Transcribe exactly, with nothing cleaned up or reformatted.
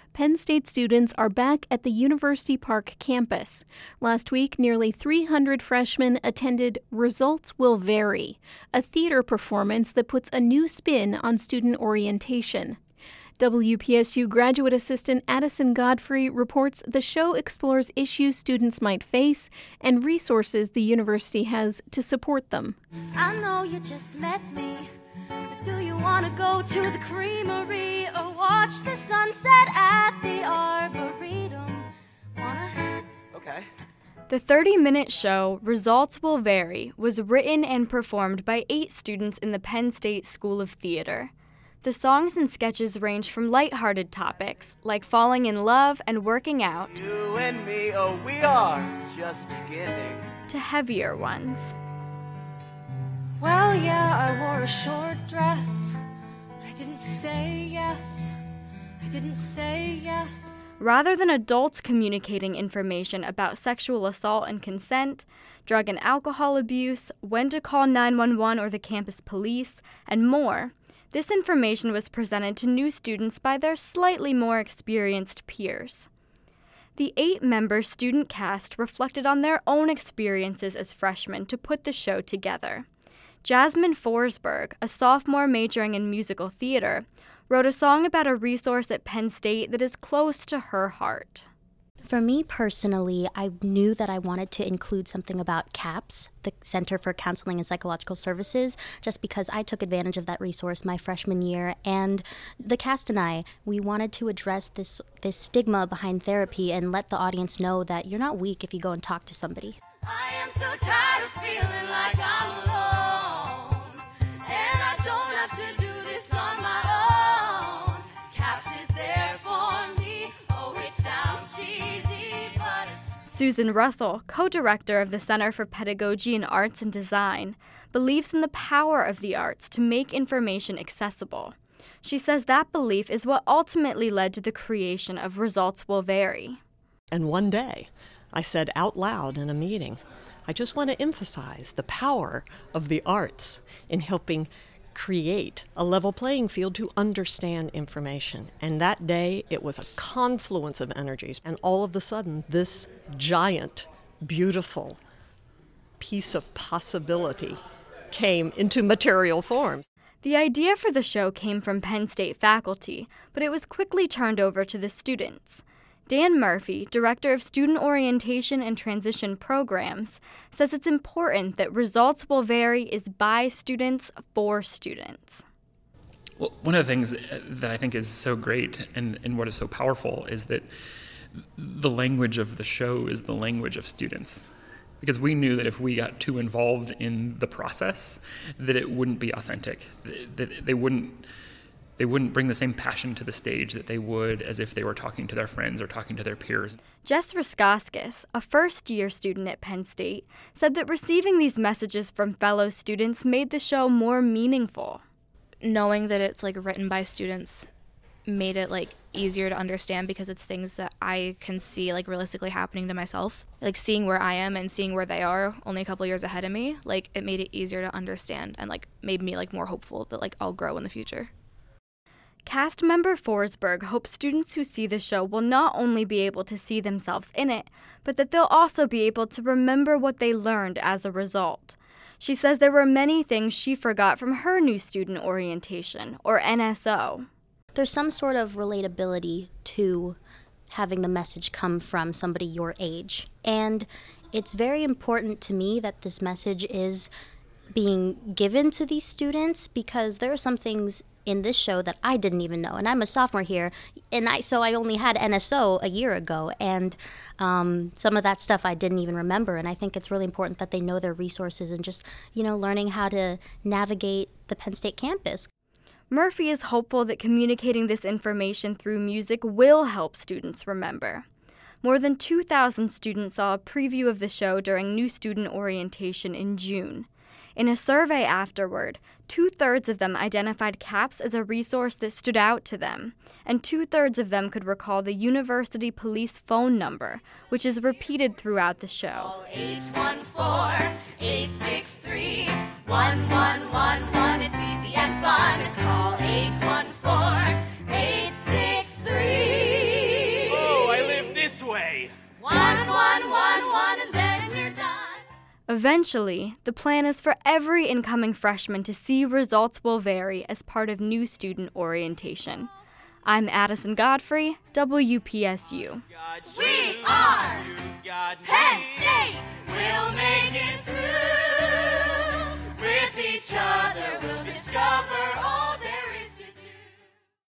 Penn State students are back at the University Park campus. Last week, nearly three hundred freshmen attended Results Will Vary, a theater performance that puts a new spin on student orientation. W P S U graduate assistant Addison Godfrey reports the show explores issues students might face and resources the university has to support them. I know you just met me, but do you want to go to the creamery or watch the sunset at the Arboretum? Wanna? Okay. The thirty-minute show, Results Will Vary, was written and performed by eight students in the Penn State School of Theater. The songs and sketches range from lighthearted topics, like falling in love and working out, You and me, oh, we are just beginning. to heavier ones. Well, yeah, I wore a short dress, but I didn't say yes. I didn't say yes. Rather than adults communicating information about sexual assault and consent, drug and alcohol abuse, when to call nine one one or the campus police, and more, this information was presented to new students by their slightly more experienced peers. The eight-member student cast reflected on their own experiences as freshmen to put the show together. Jasmine Forsberg, a sophomore majoring in musical theater, wrote a song about a resource at Penn State that is close to her heart. For me personally, I knew that I wanted to include something about CAPS, the Center for Counseling and Psychological Services, just because I took advantage of that resource my freshman year. And the cast and I, we wanted to address this, this stigma behind therapy and let the audience know that you're not weak if you go and talk to somebody. I am so tired of feeling like I'm alone, and I don't have to do this on my own. CAPS is there for me. Oh, it sounds cheesy, but it's... Susan Russell, co-director of the Center for Pedagogy in Arts and Design, believes in the power of the arts to make information accessible. She says that belief is what ultimately led to the creation of Results Will Vary. And one day, I said out loud in a meeting, I just want to emphasize the power of the arts in helping create a level playing field to understand information. And that day, it was a confluence of energies. And all of a sudden, this giant, beautiful piece of possibility came into material form. The idea for the show came from Penn State faculty, but it was quickly turned over to the students. Dan Murphy, Director of Student Orientation and Transition Programs, says it's important that Results Will Vary is by students for students. Well, one of the things that I think is so great and, and what is so powerful is that the language of the show is the language of students. Because we knew that if we got too involved in the process, that it wouldn't be authentic, that they wouldn't They wouldn't bring the same passion to the stage that they would as if they were talking to their friends or talking to their peers. Jess Raskoskis, a first-year student at Penn State, said that receiving these messages from fellow students made the show more meaningful. Knowing that it's like written by students made it like easier to understand because it's things that I can see like realistically happening to myself. Like seeing where I am and seeing where they are only a couple years ahead of me, like it made it easier to understand and like made me like more hopeful that like I'll grow in the future. Cast member Forsberg hopes students who see the show will not only be able to see themselves in it, but that they'll also be able to remember what they learned as a result. She says there were many things she forgot from her new student orientation, or N S O. There's some sort of relatability to having the message come from somebody your age. And it's very important to me that this message is being given to these students because there are some things in this show that I didn't even know. And I'm a sophomore here, and I so I only had N S O a year ago, and um, some of that stuff I didn't even remember. And I think it's really important that they know their resources and just, you know, learning how to navigate the Penn State campus. Murphy is hopeful that communicating this information through music will help students remember. More than two thousand students saw a preview of the show during new student orientation in June. In a survey afterward, two-thirds of them identified CAPS as a resource that stood out to them, and two-thirds of them could recall the university police phone number, which is repeated throughout the show. Call eight one four, eight six three, one one one one. It's easy and fun. Call eight one four, eight six three. Eventually, the plan is for every incoming freshman to see Results Will Vary as part of new student orientation. I'm Addison Godfrey, W P S U. We are Penn State. We'll